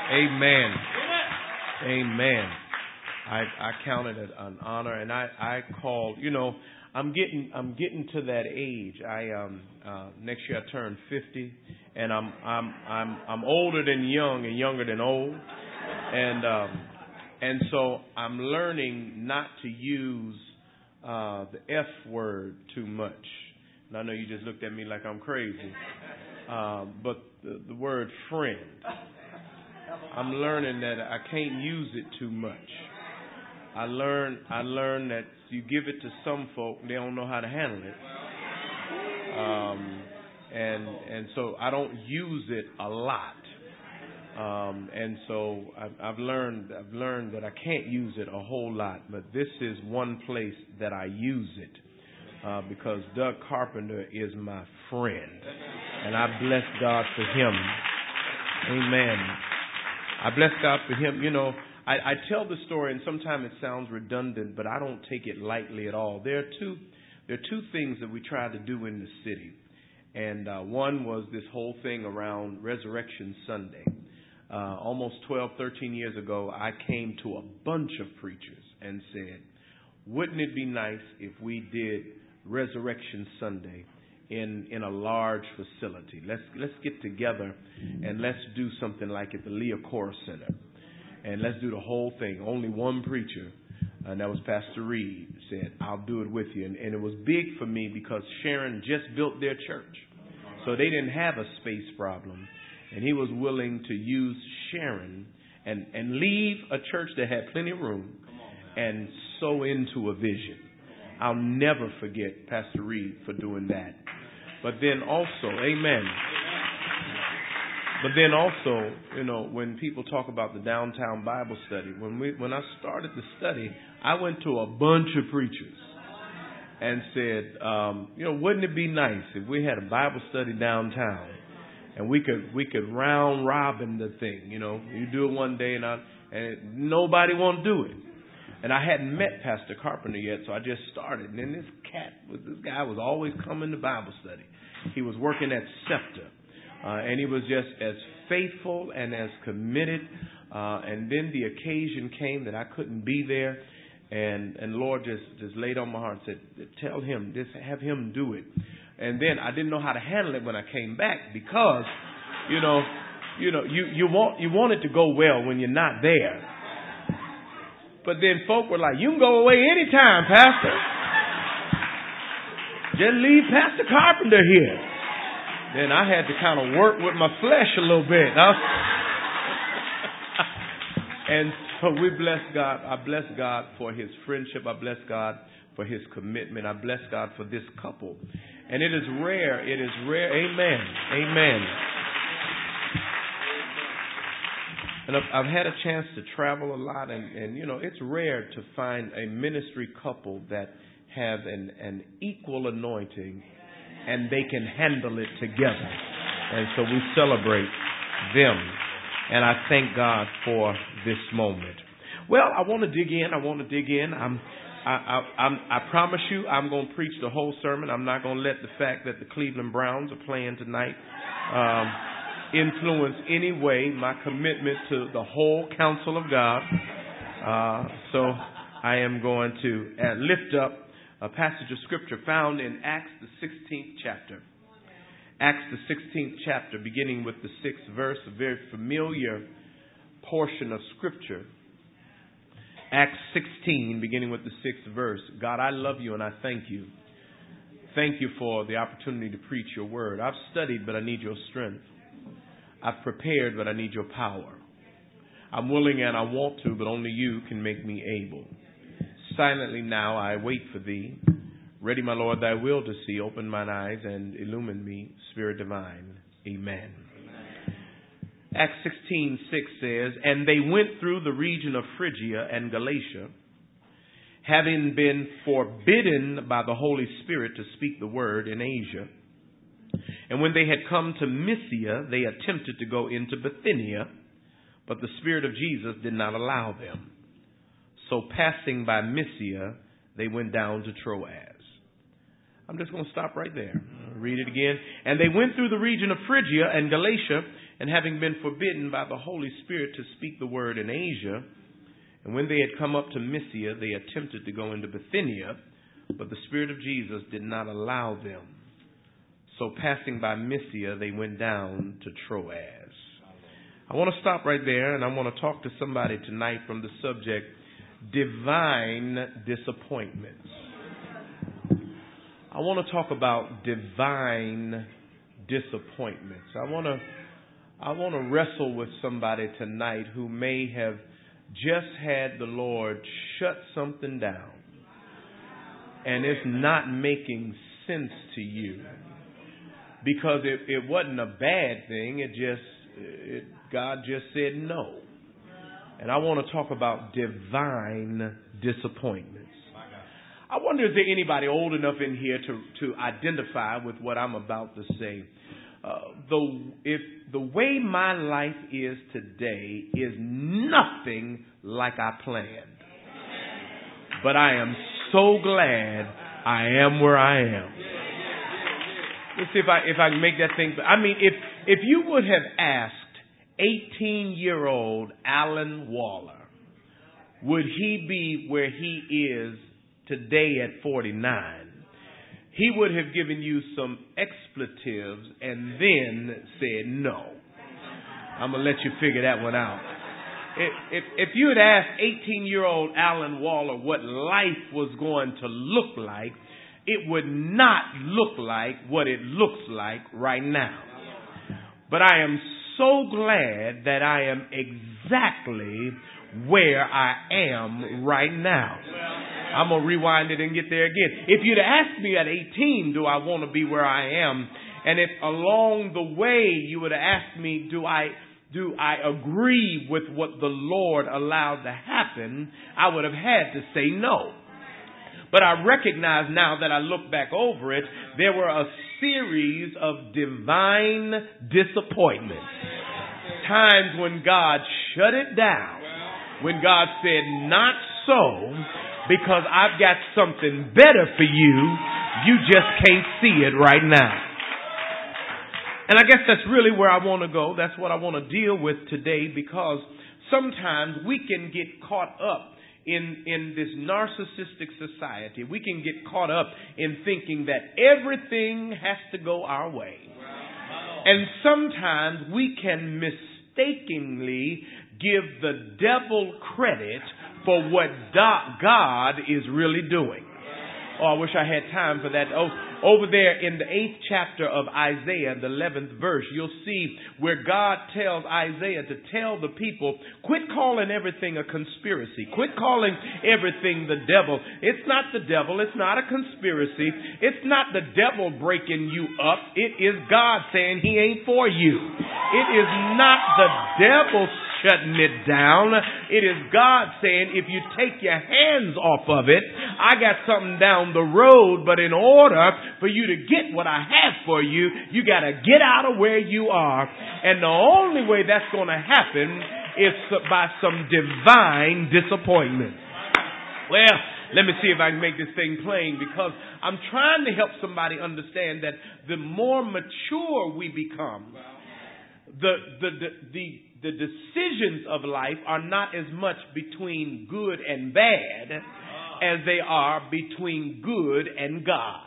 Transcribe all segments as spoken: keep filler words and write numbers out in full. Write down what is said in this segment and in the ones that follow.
Amen. Amen. I, I count it an honor, and I, I call, you know, I'm getting I'm getting to that age. I um uh, next year I turn fifty, and I'm I'm I'm I'm older than young and younger than old, and um and so I'm learning not to use uh, the F word too much. And I know you just looked at me like I'm crazy, uh, but the, the word friend. I'm learning that I can't use it too much. I learn I learned that you give it to some folk, they don't know how to handle it. Um, and and so I don't use it a lot. Um, and so I've, I've learned I've learned that I can't use it a whole lot. But this is one place that I use it uh, because Doug Carpenter is my friend, and I bless God for him. Amen. I bless God for him. You know, I, I tell the story, and sometimes it sounds redundant, but I don't take it lightly at all. There are two, there are two things that we tried to do in the city, and uh, one was this whole thing around Resurrection Sunday. Uh, almost twelve, thirteen years ago, I came to a bunch of preachers and said, "Wouldn't it be nice if we did Resurrection Sunday in in a large facility? Let's let's get together and let's do something like at the Leah Core Center, and let's do the whole thing." Only one preacher, and that was Pastor Reed, said, "I'll do it with you." And, and it was big for me because Sharon just built their church, so they didn't have a space problem, and he was willing to use Sharon and and leave a church that had plenty of room and sow into a vision. I'll never forget Pastor Reed for doing that. But then also, amen. But then also, you know, when people talk about the downtown Bible study, when we when I started the study, I went to a bunch of preachers and said, um, you know, wouldn't it be nice if we had a Bible study downtown and we could we could round robin the thing, you know, you do it one day and I, and nobody won't do it. And I hadn't met Pastor Carpenter yet, so I just started. And then this cat, this guy was always coming to Bible study. He was working at Scepter. Uh, and he was just as faithful and as committed. Uh, and then the occasion came that I couldn't be there. And, and Lord just, just laid on my heart and said, tell him, just have him do it. And then I didn't know how to handle it when I came back because, you know, you know, you, you want, you want it to go well when you're not there. But then folk were like, you can go away anytime, Pastor. Just leave Pastor Carpenter here. Then I had to kind of work with my flesh a little bit. Huh? And so we bless God. I bless God for his friendship. I bless God for his commitment. I bless God for this couple. And it is rare. It is rare. Amen. Amen. And I've, I've had a chance to travel a lot, and, and, you know, it's rare to find a ministry couple that have an, an equal anointing and they can handle it together. And so we celebrate them. And I thank God for this moment. Well, I want to dig in. I want to dig in. I'm, I, I, I'm, I promise you I'm going to preach the whole sermon. I'm not going to let the fact that the Cleveland Browns are playing tonight um, influence any way my commitment to the whole counsel of God. Uh, so I am going to uh, lift up a passage of scripture found in Acts the sixteenth chapter. Acts the sixteenth chapter, beginning with the sixth verse, a very familiar portion of scripture. Acts sixteen, beginning with the sixth verse. God, I love you and I thank you. Thank you for the opportunity to preach your word. I've studied, but I need your strength. I've prepared, but I need your power. I'm willing and I want to, but only you can make me able. Silently now I wait for thee. Ready, my Lord, thy will to see. Open mine eyes and illumine me, Spirit divine. Amen. Amen. Acts sixteen six says, and they went through the region of Phrygia and Galatia, having been forbidden by the Holy Spirit to speak the word in Asia. And when they had come to Mysia, they attempted to go into Bithynia, but the Spirit of Jesus did not allow them. So passing by Mysia, they went down to Troas. I'm just going to stop right there. Read it again. And they went through the region of Phrygia and Galatia, And having been forbidden by the Holy Spirit to speak the word in Asia, and when they had come up to Mysia, they attempted to go into Bithynia, but the Spirit of Jesus did not allow them. So passing by Mysia, they went down to Troas. I want to stop right there, and I want to talk to somebody tonight from the subject, divine disappointments. I want to talk about divine disappointments. I want to I want to wrestle with somebody tonight who may have just had the Lord shut something down, and it's not making sense to you because it, it wasn't a bad thing. It just it, God just said no. And I want to talk about divine disappointments. I wonder if there anybody old enough in here to, to identify with what I'm about to say. Uh, the if the way my life is today is nothing like I planned, but I am so glad I am where I am. Let's see if I if I can make that thing. I mean, if if you would have asked eighteen-year-old Alan Waller, would he be where he is today at forty-nine? He would have given you some expletives and then said no. I'm going to let you figure that one out. If, if, if you had asked eighteen-year-old Alan Waller what life was going to look like, it would not look like what it looks like right now. But I am so glad that I am exactly where I am right now. I'm going to rewind it and get there again. If you'd asked me at eighteen, do I want to be where I am? And if along the way you would have asked me, do I do I agree with what the Lord allowed to happen, I would have had to say no. But I recognize now that I look back over it, there were a series of divine disappointments. Times when God shut it down. When God said, not so, because I've got something better for you. You just can't see it right now. And I guess that's really where I want to go. That's what I want to deal with today, because sometimes we can get caught up in, in this narcissistic society. We can get caught up in thinking that everything has to go our way. And sometimes we can mistakenly give the devil credit for what God is really doing. Oh, I wish I had time for that. Oh, over there in the eighth chapter of Isaiah, the eleventh verse, you'll see where God tells Isaiah to tell the people, quit calling everything a conspiracy. Quit calling everything the devil. It's not the devil. It's not a conspiracy. It's not the devil breaking you up. It is God saying he ain't for you. It is not the devil shutting it down. It is God saying, if you take your hands off of it, I got something down the road, but in order for you to get what I have for you, you got to get out of where you are. And the only way that's going to happen is by some divine disappointment. Well, let me see if I can make this thing plain, because I'm trying to help somebody understand that the more mature we become, the the the, the The decisions of life are not as much between good and bad as they are between good and God.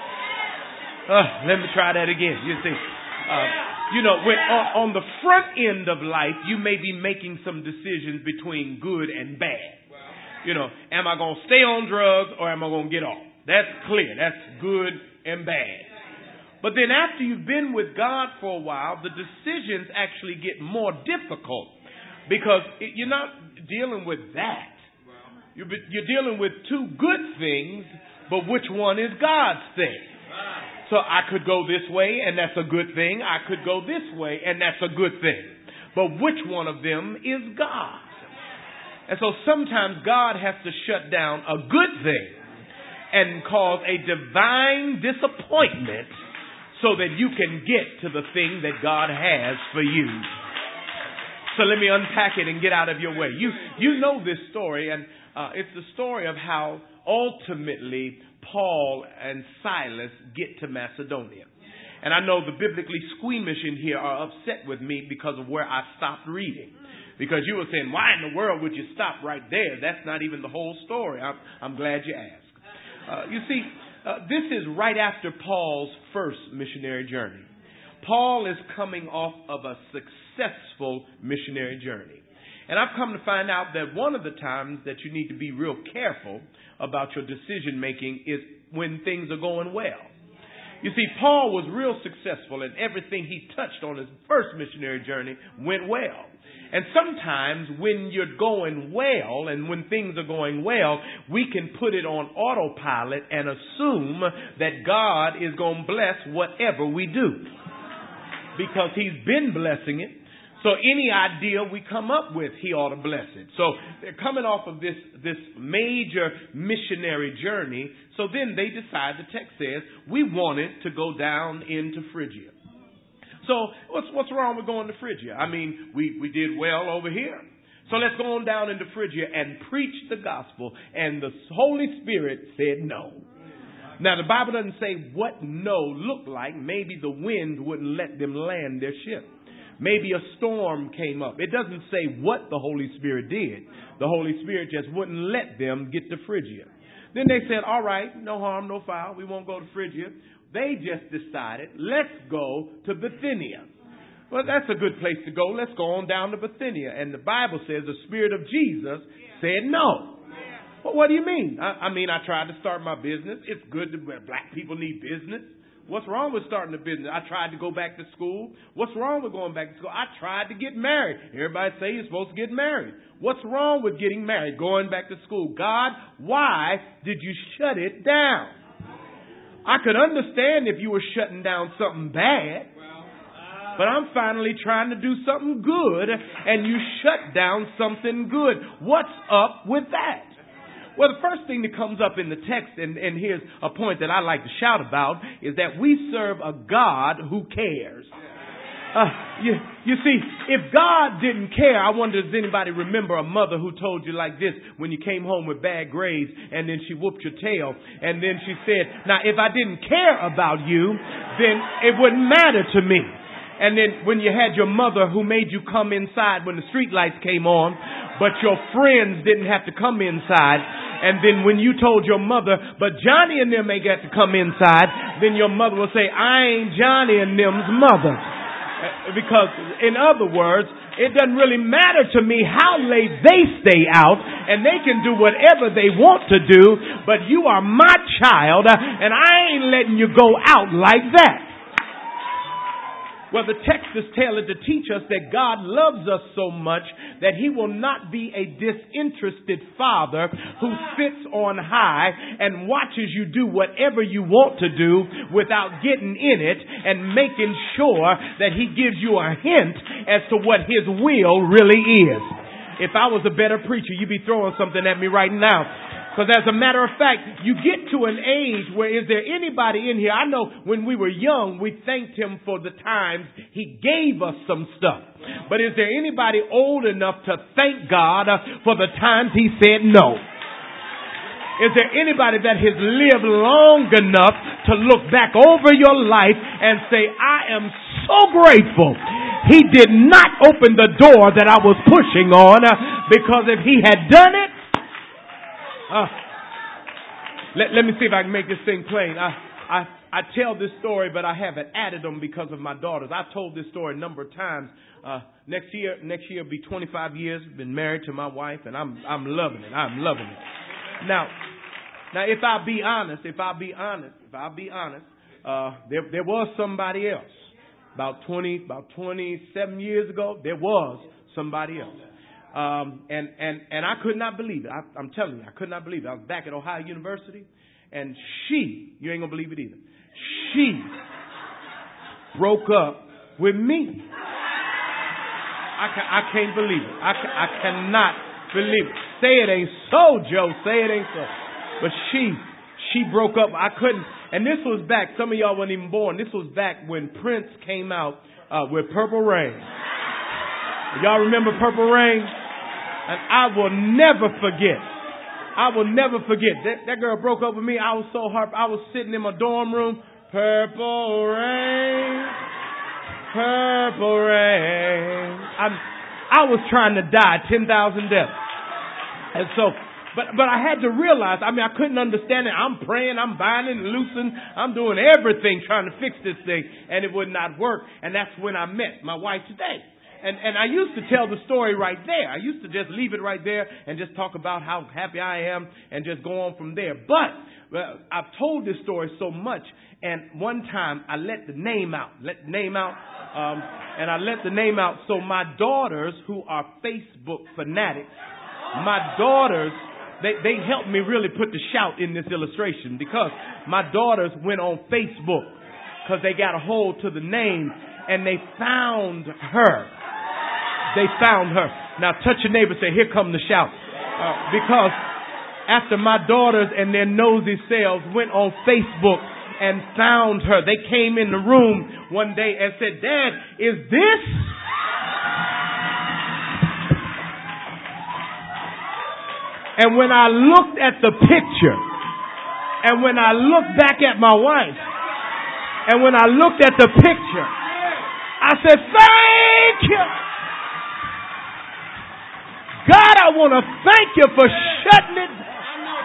Uh, let me try that again. You see, uh, you know, when, on, on the front end of life, you may be making some decisions between good and bad. You know, am I going to stay on drugs or am I going to get off? That's clear. That's good and bad. But then after you've been with God for a while, the decisions actually get more difficult, because it, you're not dealing with that. You're, you're dealing with two good things, but which one is God's thing? So I could go this way, and that's a good thing. I could go this way, and that's a good thing. But which one of them is God? And so sometimes God has to shut down a good thing and cause a divine disappointment so that you can get to the thing that God has for you. So let me unpack it and get out of your way. You you know this story, and uh, it's the story of how ultimately Paul and Silas get to Macedonia. And I know the biblically squeamish in here are upset with me because of where I stopped reading. Because you were saying, why in the world would you stop right there? That's not even the whole story. I'm, I'm glad you asked. Uh, you see, uh, this is right after Paul's first missionary journey. Paul is coming off of a successful missionary journey. And I've come to find out that one of the times that you need to be real careful about your decision making is when things are going well. You see, Paul was real successful and everything he touched on his first missionary journey went well. And sometimes when you're going well and when things are going well, we can put it on autopilot and assume that God is going to bless whatever we do. Because he's been blessing it. So any idea we come up with, he ought to bless it. So they're coming off of this, this major missionary journey. So then they decide, the text says, we wanted to go down into Phrygia. So what's what's wrong with going to Phrygia? I mean, we, we did well over here. So let's go on down into Phrygia and preach the gospel. And the Holy Spirit said no. Now, the Bible doesn't say what no looked like. Maybe the wind wouldn't let them land their ship. Maybe a storm came up. It doesn't say what the Holy Spirit did. The Holy Spirit just wouldn't let them get to Phrygia. Then they said, all right, no harm, no foul. We won't go to Phrygia. They just decided, let's go to Bithynia. Well, that's a good place to go. Let's go on down to Bithynia. And the Bible says the Spirit of Jesus said no. Well, what do you mean? I, I mean, I tried to start my business. It's good that black people need business. What's wrong with starting a business? I tried to go back to school. What's wrong with going back to school? I tried to get married. Everybody say you're supposed to get married. What's wrong with getting married, going back to school? God, why did you shut it down? I could understand if you were shutting down something bad, but I'm finally trying to do something good and you shut down something good. What's up with that? Well, the first thing that comes up in the text, and, and here's a point that I like to shout about, is that we serve a God who cares. Uh, you, you see, if God didn't care, I wonder, does anybody remember a mother who told you like this when you came home with bad grades and then she whooped your tail and then she said, now, if I didn't care about you, then it wouldn't matter to me. And then when you had your mother who made you come inside when the street lights came on, but your friends didn't have to come inside. And then when you told your mother, but Johnny and them ain't got to come inside, then your mother will say, I ain't Johnny and them's mother. Because, in other words, it doesn't really matter to me how late they stay out, and they can do whatever they want to do, but you are my child, and I ain't letting you go out like that. Well, the text is tailored to teach us that God loves us so much that he will not be a disinterested father who sits on high and watches you do whatever you want to do without getting in it and making sure that he gives you a hint as to what his will really is. If I was a better preacher, you'd be throwing something at me right now. Because as a matter of fact, you get to an age where is there anybody in here? I know when we were young, we thanked him for the times he gave us some stuff. But is there anybody old enough to thank God for the times he said no? Is there anybody that has lived long enough to look back over your life and say, I am so grateful he did not open the door that I was pushing on, because if he had done it, Uh, let, let me see if I can make this thing plain. I, I, I tell this story, but I haven't added them because of my daughters. I've told this story a number of times. Uh, next year, next year will be twenty-five years. Been married to my wife, and I'm, I'm loving it. I'm loving it. Now, now, if I be honest, if I be honest, if I be honest, uh, there, there was somebody else about twenty, about twenty-seven years ago. There was somebody else. Um, and, and, and I could not believe it. I, I'm telling you, I could not believe it. I was back at Ohio University, and she, you ain't going to believe it either, she broke up with me. I, ca- I can't believe it. I, ca- I cannot believe it. Say it ain't so, Joe. Say it ain't so. But she, she broke up. I couldn't. And this was back, some of y'all weren't even born. This was back when Prince came out uh, with Purple Rain. Y'all remember Purple Rain? And I will never forget. I will never forget. That, that girl broke up with me. I was so hurt. I was sitting in my dorm room. Purple rain, purple rain. I'm, I was trying to die ten thousand deaths. And so, but, but I had to realize, I mean, I couldn't understand it. I'm praying, I'm binding and loosing, I'm doing everything trying to fix this thing, and it would not work. And that's when I met my wife today. And, and I used to tell the story right there. I used to just leave it right there and just talk about how happy I am and just go on from there. But well, I've told this story so much, and one time I let the name out, let the name out, um, and I let the name out. So my daughters, who are Facebook fanatics, my daughters, they, they helped me really put the shout in this illustration, because my daughters went on Facebook because they got a hold to the name and they found her. They found her. Now touch your neighbor and say, here come the shout. Uh, because after my daughters and their nosy selves went on Facebook and found her, they came in the room one day and said, Dad, is this? And when I looked at the picture, and when I looked back at my wife, and when I looked at the picture, I said, thank you. God, I want to thank you for shutting it down.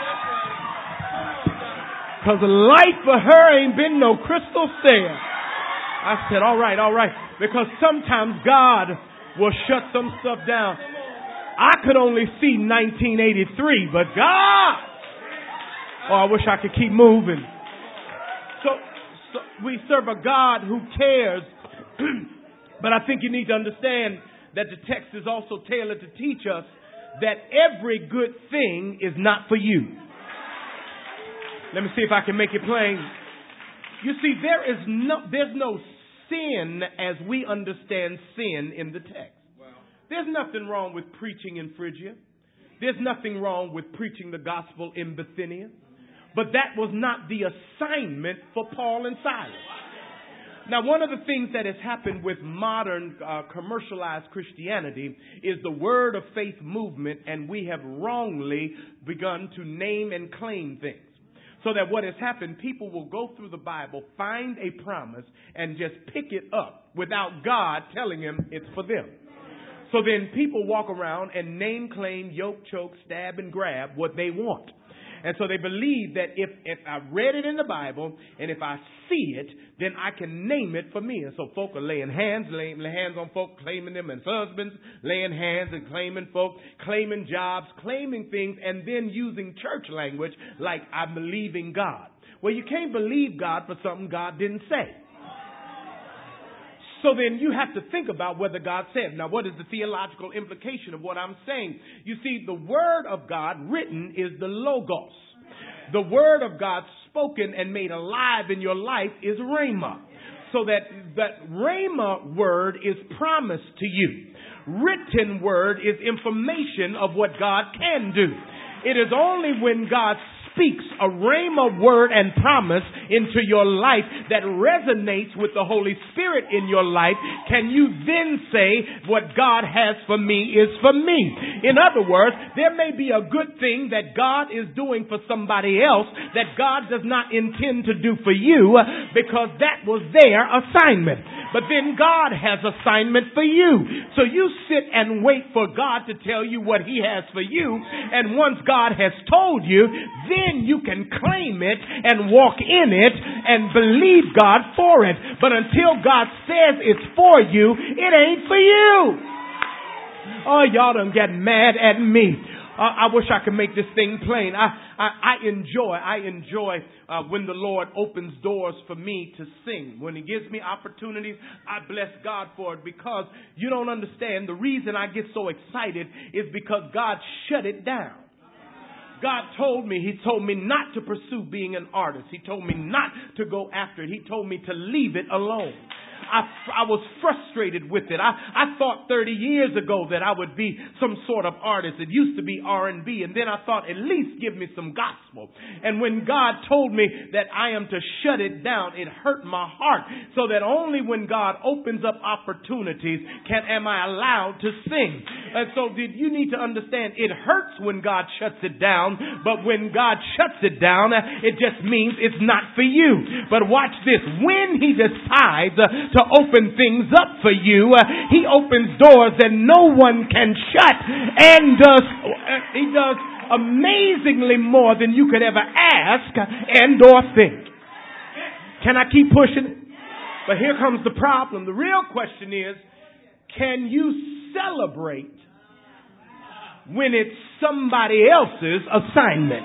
Because life for her ain't been no crystal stair. I said, all right, all right. Because sometimes God will shut some stuff down. I could only see nineteen eighty-three, but God, oh, I wish I could keep moving. So, so we serve a God who cares. But I think you need to understand that the text is also tailored to teach us that every good thing is not for you. Let me see if I can make it plain. You see, there is no, there's no sin as we understand sin in the text. There's nothing wrong with preaching in Phrygia. There's nothing wrong with preaching the gospel in Bithynia. But that was not the assignment for Paul and Silas. Now, one of the things that has happened with modern uh, commercialized Christianity is the word of faith movement, and we have wrongly begun to name and claim things. So that what has happened, people will go through the Bible, find a promise, and just pick it up without God telling them it's for them. So then people walk around and name, claim, yoke, choke, stab, and grab what they want. And so they believe that if, if I read it in the Bible and if I see it, then I can name it for me. And so folk are laying hands, laying hands on folk, claiming them as husbands, laying hands and claiming folk, claiming jobs, claiming things, and then using church language like I believe in God. Well, you can't believe God for something God didn't say. So then you have to think about whether God said. Now, what is the theological implication of what I'm saying? You see, the word of God written is the Logos. The word of God spoken and made alive in your life is Rhema. So that that Rhema word is promised to you. Written word is information of what God can do. It is only when God speaks a rhema word and promise into your life that resonates with the Holy Spirit in your life, can you then say, what God has for me is for me. In other words, there may be a good thing that God is doing for somebody else that God does not intend to do for you because that was their assignment. But then God has assignment for you. So you sit and wait for God to tell you what He has for you. And once God has told you, then you can claim it and walk in it and believe God for it. But until God says it's for you, it ain't for you. Oh, y'all done get mad at me. Uh, I wish I could make this thing plain. I, I, I enjoy, I enjoy uh, when the Lord opens doors for me to sing. When He gives me opportunities, I bless God for it, because you don't understand. The reason I get so excited is because God shut it down. God told me, He told me not to pursue being an artist. He told me not to go after it. He told me to leave it alone. I, I was frustrated with it. I, I thought thirty years ago that I would be some sort of artist. It used to be R and B, and then I thought, at least give me some gospel. And when God told me that I am to shut it down, it hurt my heart. So that only when God opens up opportunities can am I allowed to sing. And so did you need to understand, it hurts when God shuts it down, but when God shuts it down, it just means it's not for you. But watch this. When He decides to open things up for you, He opens doors that no one can shut, and does He does amazingly more than you could ever ask and or think. Can I keep pushing? But here comes the problem. The real question is, can you celebrate when it's somebody else's assignment?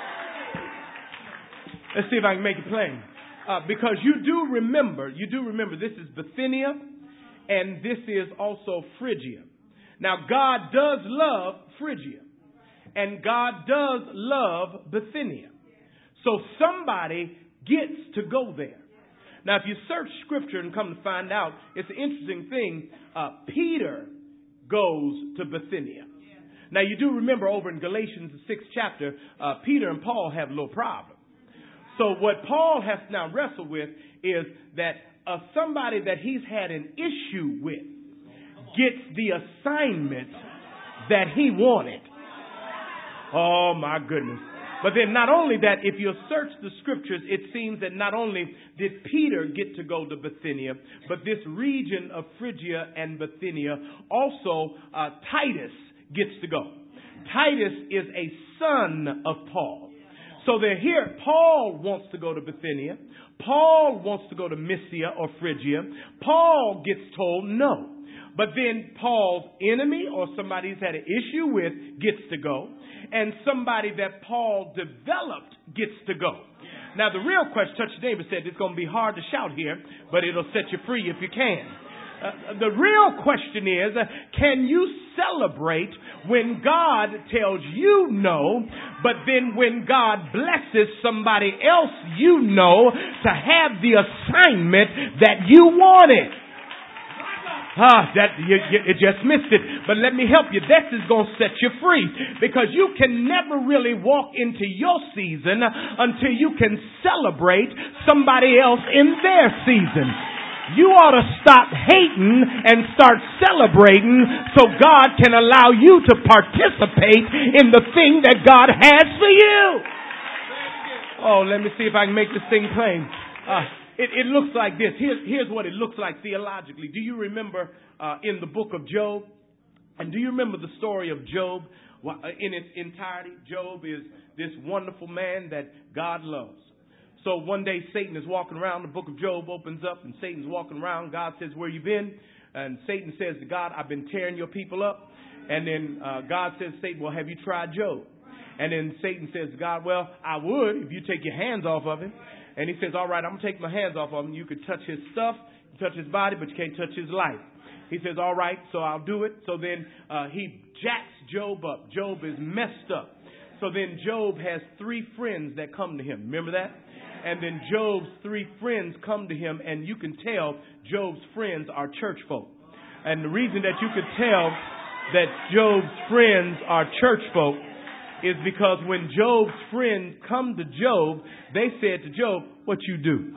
Let's see if I can make it plain. Uh, because you do remember, you do remember this is Bithynia and this is also Phrygia. Now God does love Phrygia and God does love Bithynia. So somebody gets to go there. Now if you search scripture and come to find out, it's an interesting thing. Uh, Peter goes to Bithynia. Now you do remember over in Galatians, the sixth chapter, uh, Peter and Paul have a little problem. So what Paul has now wrestled with is that uh, somebody that he's had an issue with gets the assignment that he wanted. Oh my goodness. But then not only that, if you search the scriptures, it seems that not only did Peter get to go to Bithynia, but this region of Phrygia and Bithynia, also uh, Titus gets to go. Titus is a son of Paul. So they're here. Paul wants to go to Bithynia. Paul wants to go to Mysia or Phrygia. Paul gets told no. But then Paul's enemy or somebody he's had an issue with gets to go. And somebody that Paul developed gets to go. Now the real question, touch your neighbor, said it's going to be hard to shout here, but it'll set you free if you can. Uh, the real question is, uh, can you celebrate when God tells you no, but then when God blesses somebody else you know to have the assignment that you wanted? Ah, that you, you, you just missed it. But let me help you. This is going to set you free, because you can never really walk into your season until you can celebrate somebody else in their season. You ought to stop hating and start celebrating so God can allow you to participate in the thing that God has for you. Oh, let me see if I can make this thing plain. Uh, it, it looks like this. Here's, here's what it looks like theologically. Do you remember uh, in the book of Job? And do you remember the story of Job in its entirety? Job is this wonderful man that God loves. So one day Satan is walking around. The book of Job opens up and Satan's walking around. God says, where you been? And Satan says to God, I've been tearing your people up. And then uh, God says to Satan, well, have you tried Job? And then Satan says to God, well, I would if you take your hands off of him. And he says, all right, I'm going to take my hands off of him. You can touch his stuff, you can touch his body, but you can't touch his life. He says, all right, so I'll do it. So then uh, he jacks Job up. Job is messed up. So then Job has three friends that come to him. Remember that? And then Job's three friends come to him, and you can tell Job's friends are church folk. And the reason that you could tell that Job's friends are church folk is because when Job's friends come to Job, they said to Job, what you do?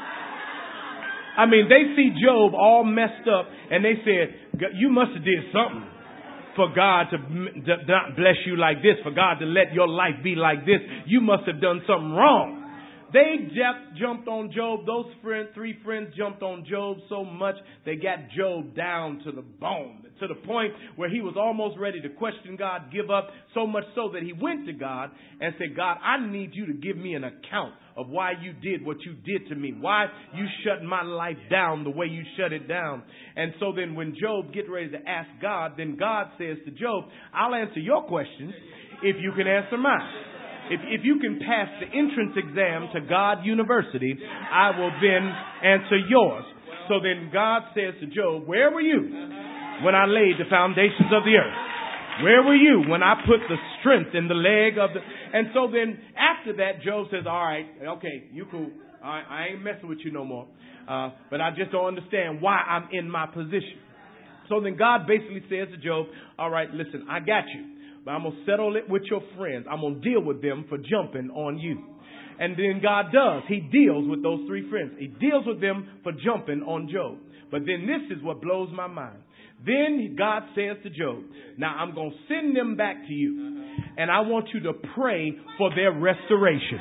I mean, they see Job all messed up, and they said, you must have did something for God to not bless you like this, for God to let your life be like this. You must have done something wrong. They just jumped on Job. Those friend, three friends jumped on Job so much they got Job down to the bone, to the point where he was almost ready to question God, give up, so much so that he went to God and said, God, I need you to give me an account of why you did what you did to me, why you shut my life down the way you shut it down. And so then when Job gets ready to ask God, then God says to Job, I'll answer your questions if you can answer mine. If, if you can pass the entrance exam to God University, I will then answer yours. So then God says to Job, where were you when I laid the foundations of the earth? Where were you when I put the strength in the leg of the... And so then after that, Job says, all right, okay, you cool. I, I ain't messing with you no more. Uh, but I just don't understand why I'm in my position. So then God basically says to Job, all right, listen, I got you. But I'm going to settle it with your friends. I'm going to deal with them for jumping on you. And then God does. He deals with those three friends. He deals with them for jumping on Job. But then this is what blows my mind. Then God says to Job, now I'm going to send them back to you. And I want you to pray for their restoration.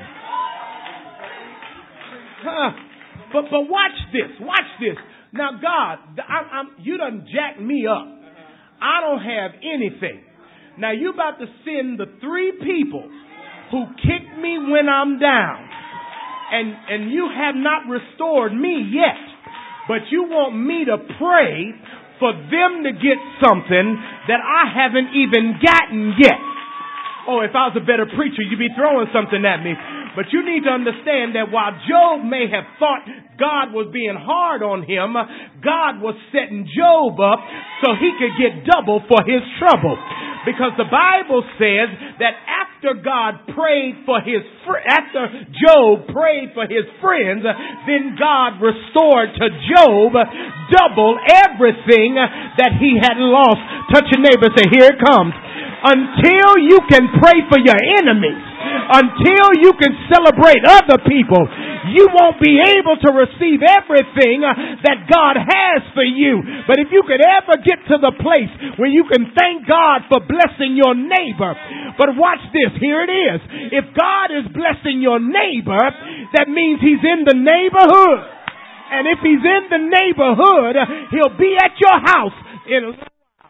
Huh. But but watch this. Watch this. Now, God, I'm, I'm, you done jacked me up. I don't have anything. Now, you about to send the three people who kicked me when I'm down. And, and you have not restored me yet. But you want me to pray for them to get something that I haven't even gotten yet. Oh, if I was a better preacher, you'd be throwing something at me. But you need to understand that while Job may have thought God was being hard on him, God was setting Job up so he could get double for his trouble. Because the Bible says that after God prayed for his, fr- after Job prayed for his friends, then God restored to Job double everything that he had lost. Touch your neighbor and say, here it comes. Until you can pray for your enemies, until you can celebrate other people, you won't be able to receive everything that God has for you. But if you could ever get to the place where you can thank God for blessing your neighbor. But watch this, here it is. If God is blessing your neighbor, that means he's in the neighborhood. And if he's in the neighborhood, he'll be at your house in a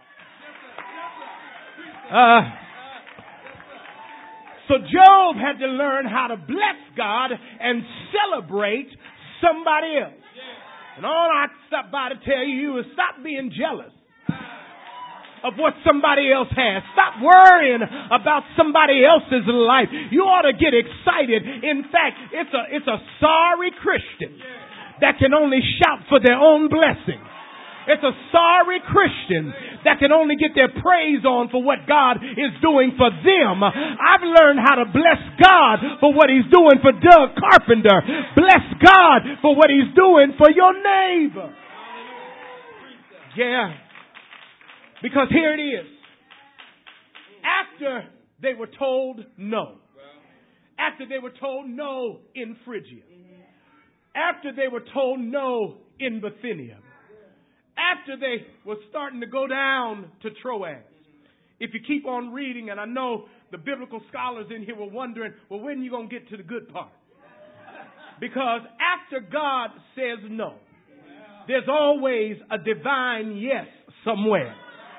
Uh, so Job had to learn how to bless God and celebrate somebody else. And all I stop by to tell you is stop being jealous of what somebody else has. Stop worrying about somebody else's life. You ought to get excited. In fact, it's a, it's a sorry Christian that can only shout for their own blessing. It's a sorry Christian that can only get their praise on for what God is doing for them. I've learned how to bless God for what he's doing for Doug Carpenter. Bless God for what he's doing for your neighbor. Yeah. Because here it is. After they were told no. After they were told no in Phrygia. After they were told no in Bithynia. After they were starting to go down to Troas. If you keep on reading, and I know the biblical scholars in here were wondering, well, when are you going to get to the good part? Because after God says no, there's always a divine yes somewhere.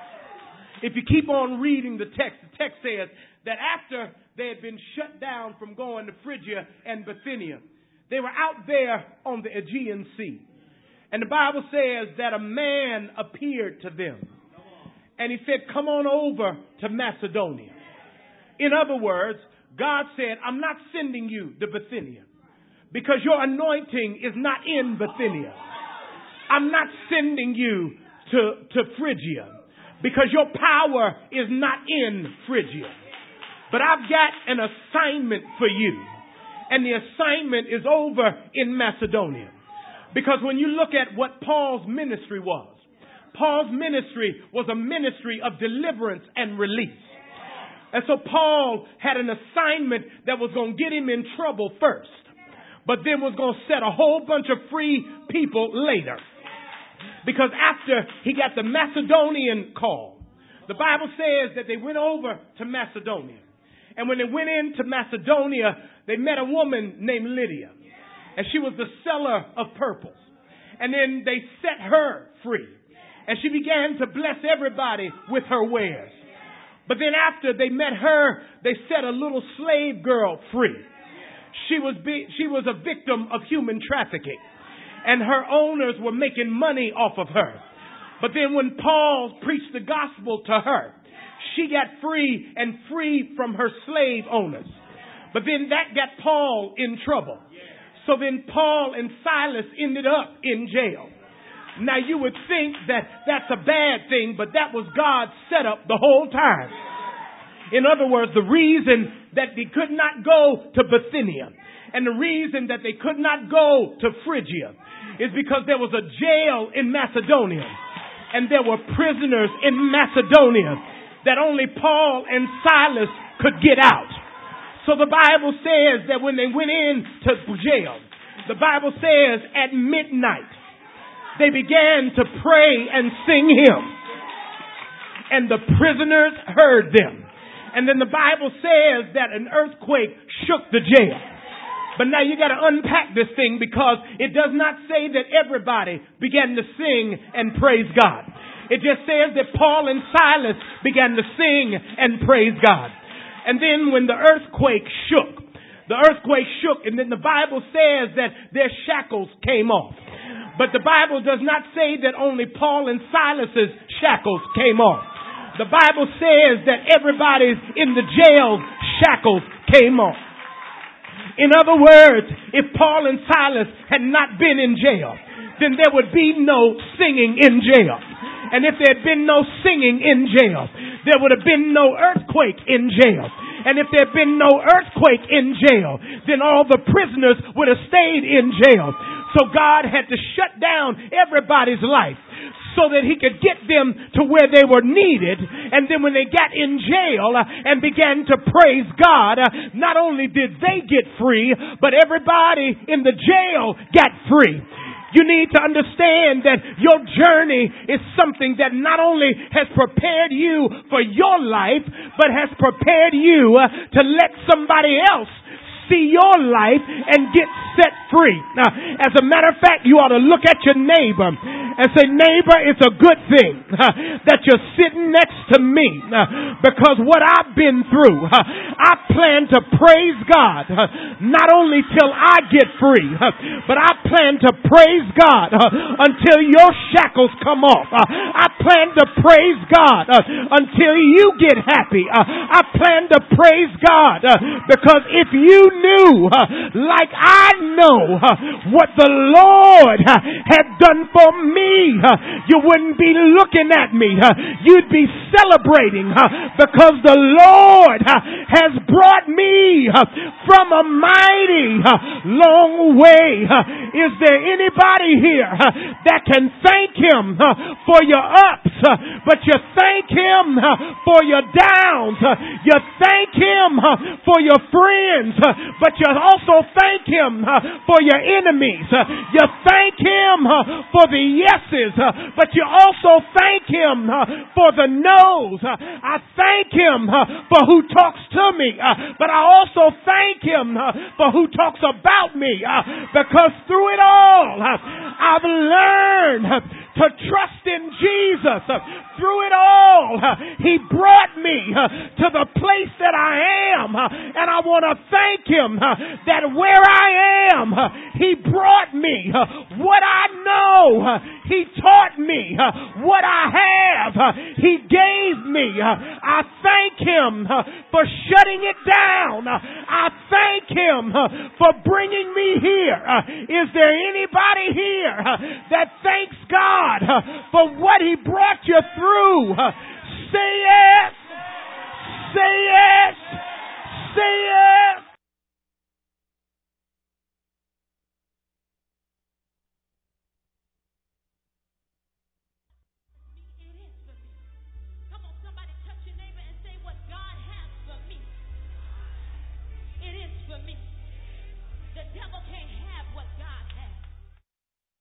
If you keep on reading the text, the text says that after they had been shut down from going to Phrygia and Bithynia, they were out there on the Aegean Sea. And the Bible says that a man appeared to them. And he said, come on over to Macedonia. In other words, God said, I'm not sending you to Bithynia because your anointing is not in Bithynia. I'm not sending you to, to Phrygia because your power is not in Phrygia. But I've got an assignment for you. And the assignment is over in Macedonia. Because when you look at what Paul's ministry was, Paul's ministry was a ministry of deliverance and release. And so Paul had an assignment that was going to get him in trouble first, but then was going to set a whole bunch of free people later. Because after he got the Macedonian call, the Bible says that they went over to Macedonia. And when they went into Macedonia, they met a woman named Lydia. And she was the seller of purples. And then they set her free. And she began to bless everybody with her wares. But then after they met her, they set a little slave girl free. She was be, she was a victim of human trafficking. And her owners were making money off of her. But then when Paul preached the gospel to her, she got free and free from her slave owners. But then that got Paul in trouble. So then Paul and Silas ended up in jail. Now you would think that that's a bad thing, but that was God's setup the whole time. In other words, the reason that they could not go to Bithynia And the reason that they could not go to Phrygia is because there was a jail in Macedonia. And there were prisoners in Macedonia that only Paul and Silas could get out. So the Bible says that when they went into jail, the Bible says at midnight, they began to pray and sing hymns. And the prisoners heard them. And then the Bible says that an earthquake shook the jail. But now you got to unpack this thing, because it does not say that everybody began to sing and praise God. It just says that Paul and Silas began to sing and praise God. And then when the earthquake shook, the earthquake shook, and then the Bible says that their shackles came off. But the Bible does not say that only Paul and Silas's shackles came off. The Bible says that everybody's in the jail shackles came off. In other words, if Paul and Silas had not been in jail, then there would be no singing in jail. And if there had been no singing in jail, there would have been no earthquake in jail. And if there had been no earthquake in jail, then all the prisoners would have stayed in jail. So God had to shut down everybody's life so that he could get them to where they were needed. And then when they got in jail uh, and began to praise God, uh, not only did they get free, but everybody in the jail got free. You need to understand that your journey is something that not only has prepared you for your life, but has prepared you uh, to let somebody else see your life and get set free. Now, as a matter of fact, you ought to look at your neighbor and say, neighbor, it's a good thing uh, that you're sitting next to me, uh, because what I've been through, uh, I plan to praise God, uh, not only till I get free, uh, but I plan to praise God uh, until your shackles come off. Uh, I plan to praise God uh, until you get happy. Uh, I plan to praise God uh, because if you knew, uh, like I know, uh, what the Lord uh, had done for me, uh, you wouldn't be looking at me. Uh, you'd be celebrating uh, because the Lord uh, has brought me uh, from a mighty uh, long way. Uh, is there anybody here uh, that can thank him uh, for your ups, uh, but you thank him uh, for your downs, uh, you thank him uh, for your friends, uh, but you also thank him uh, for your enemies. Uh, you thank him uh, for the yeses, uh, but you also thank him uh, for the no's. Uh, I thank him uh, for who talks to me, uh, but I also thank him uh, for who talks about me, uh, because through it all, uh, I've learned uh, to trust in Jesus. Uh, through it all, uh, he brought me uh, to the place that I am, uh, and I want to thank him uh, that where I am, uh, he brought me uh, what I know. Uh, he taught me uh, what I have. Uh, he gave me. Uh, I thank him uh, for shutting it down. Uh, I thank him uh, for bringing me here. Uh, is there anybody here uh, that thanks God uh, for what he brought you through? Uh, say yes.